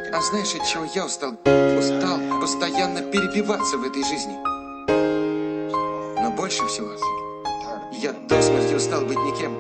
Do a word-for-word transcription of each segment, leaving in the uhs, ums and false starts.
А знаешь, от чего я устал? Устал постоянно перебиваться в этой жизни. Но больше всего я до смерти устал быть никем.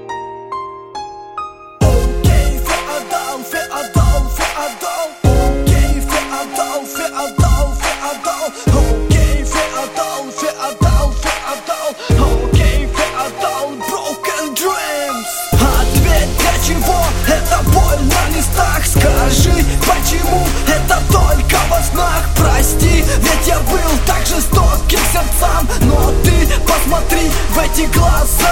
Окей, феодал, феодал, феодал. Окей, феодал, феодал, феодал. Окей, феодал, феодал, феодал. Окей, феодал, broken dreams. Ответь, для чего эта боль на листах? Скажи, почему это только во снах? Прости, ведь я был так жесток к сердцам, но ты посмотри в эти глаза.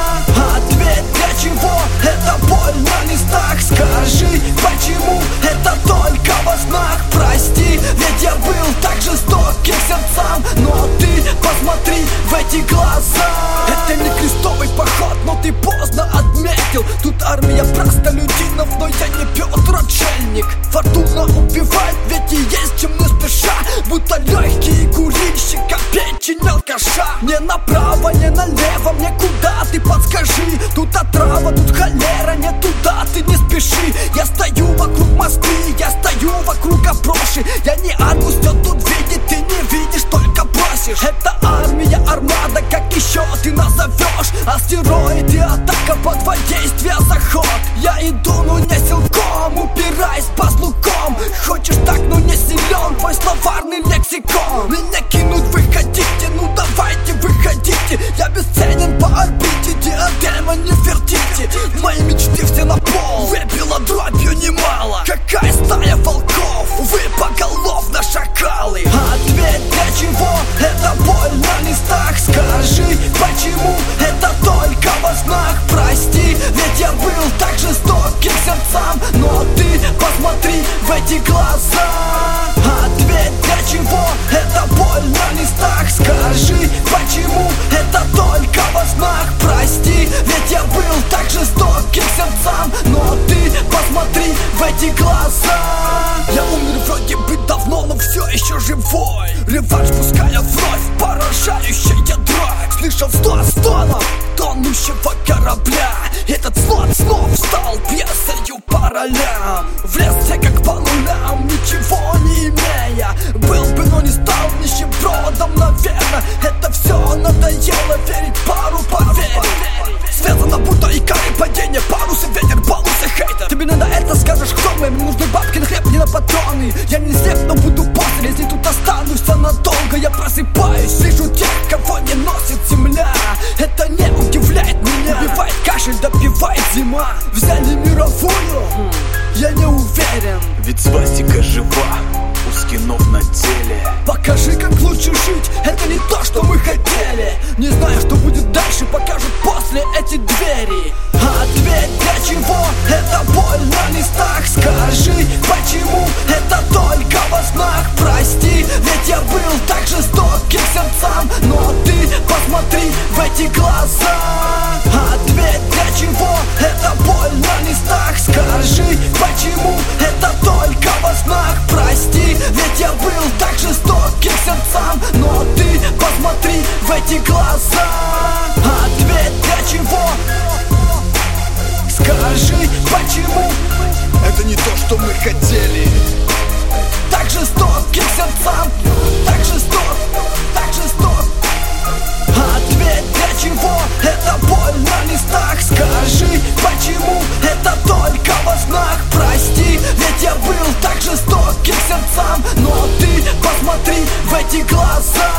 Ответь, для чего эта боль на листах? Скажи, почему это только во снах? Прости, ведь я был так жесток к сердцам, но ты посмотри в эти глаза. Это не крестовый поход, но ты поздно отметил. Тут армия простолюдинов, но я не Петр Отшельник. Фортуна убивает, ведь и есть чем не спеша, будто легкий курильщик, как печень алкаша. Не направо, не налево, мне куда, ты подскажи. Тут отрава, тут холера, не туда, ты не спеши. Я стою вокруг Москвы, я стою вокруг опроши. Я не Аргус, кто тут видит, ты не видишь, только просишь. Это армия, армада, как еще ты назовешь? Астероиды, атака, под воздействие, заход. Я иду, но не силком, упираясь по слугам. Хочешь так, но не силен твой словарный лексикон. Меня кинут, выходите, ну давайте выходите. Я бесценен по орбите, диадема не вертите. Мои мечты все на пол, выпила дробью немало. Какая стая волков, вы поголовно шакалы. Ответь, для чего эта боль на листах? Скажи, почему это только во снах? Прости, ведь я был так жесток к сердцам, но ты посмотри в эти глаза. Ответь, для чего эта боль на листах? Скажи, почему это только во снах? Прости, ведь я был так жесток к сердцам, но ты посмотри в эти глаза. Я умер вроде бы давно, но все еще живой. Реванш пуская вновь, поражающая дробь. Слышал сто стонов тонущего корабля. Этот слот снова стал пьесою по ролям. Влезся как по нулям, ничего не имея. Был бы, но не стал нищебродом, наверное. Это все надоело, верить пару, поверь. Связано будто икары, падение, парусы, ветер, балусы, хейтер. Тебе надо это скажешь, кто мы? Мне нужны бабки на хлеб, не на патроны. Я не слеп, но буду после, если тут останусь надолго. Я просыпаюсь, вижу тех, кого не носит земля. Это не удивляет меня. Убивает кашель, добивает зима. Взяли мировую, я не уверен. Ведь свастика жива, у скинов на теле. Покажи, как лучше жить, это не то, что мы хотели. Не знаю, что будет дальше, покажут после эти двери. Ответь, для чего эта боль на листах? Скажи, почему это только во снах? Прости, ведь я был так жесток к сердцам, но ты посмотри в эти глаза. Ответь, для чего эта боль на листах? Скажи, почему это только во снах? Прости, ведь я был так жесток к сердцам, но ты посмотри в эти глаза. Ответь, для чего? Скажи, почему Это не то, что мы хотели. так жесток к сердцам, так жесток, так жесток. Ответь, для чего эта боль на листах? Скажи, почему это только во снах? Прости, ведь я был так жесток к сердцам, но ты посмотри в эти глаза.